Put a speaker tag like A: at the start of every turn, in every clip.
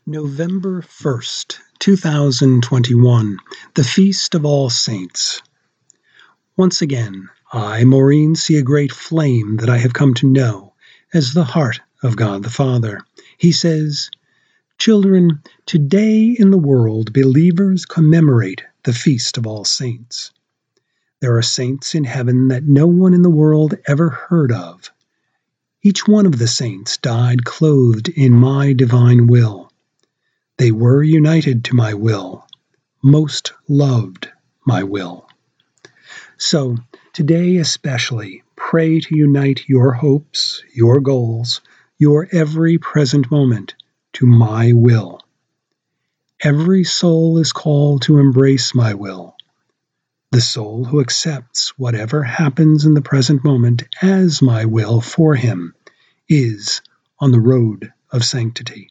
A: November 1st, 2021, the Feast of All Saints. Once again, I, Maureen, see a great flame that I have come to know as the heart of God the Father. He says, "Children, today in the world believers commemorate the Feast of All Saints. There are saints in heaven that no one in the world ever heard of. Each one of the saints died clothed in my divine will. They were united to my will, most loved my will. So, today especially, pray to unite your hopes, your goals, your every present moment to my will. Every soul is called to embrace my will. The soul who accepts whatever happens in the present moment as my will for him is on the road of sanctity."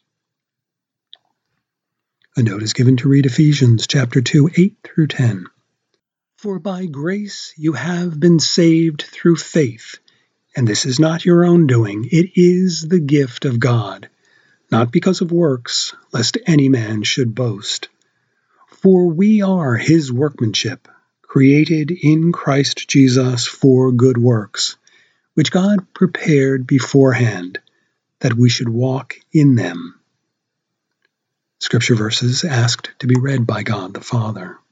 A: A note is given to read Ephesians chapter 2, 8 through 10. "For by grace you have been saved through faith, and this is not your own doing, it is the gift of God, not because of works, lest any man should boast. For we are his workmanship, created in Christ Jesus for good works, which God prepared beforehand, that we should walk in them." Scripture verses asked to be read by God the Father.